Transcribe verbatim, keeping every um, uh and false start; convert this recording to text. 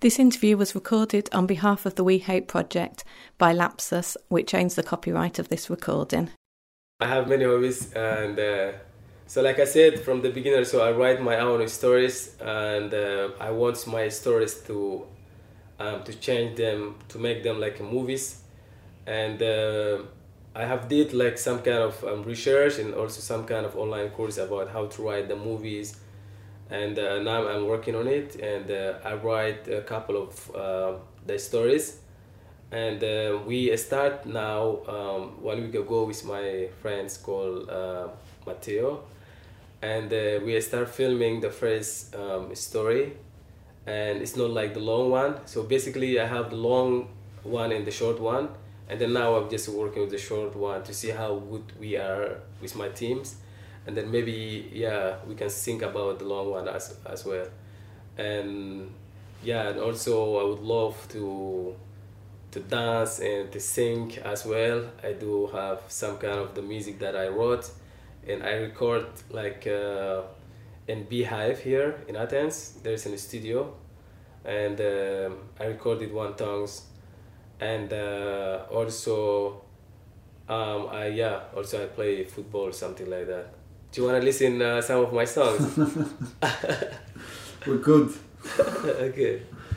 This interview was recorded on behalf of the We Hope project by Lapsus, which owns the copyright of this recording. I have many hobbies, and uh, so like I said from the beginning, so I write my own stories, and uh, I want my stories to um, to change them, to make them like movies, and uh, I have did like some kind of um, research and also some kind of online course about how to write the movies, and uh, now I'm working on it, and uh, I write a couple of uh, the stories. And uh, we start now um, one week ago with my friends called uh, Matteo, and uh, we start filming the first um, story, and it's not like the long one. So basically I have the long one and the short one, and then now I'm just working with the short one to see how good we are with my teams, and then maybe yeah we can think about the long one as, as well. And yeah, and also I would love to to dance and to sing as well. I do have some kind of the music that I wrote, and I record like uh, in Beehive here in Athens. There's a studio, and um I recorded one songs, and uh, also um, I yeah also I play football, something like that. Do you want to listen uh, some of my songs? We're good. Okay.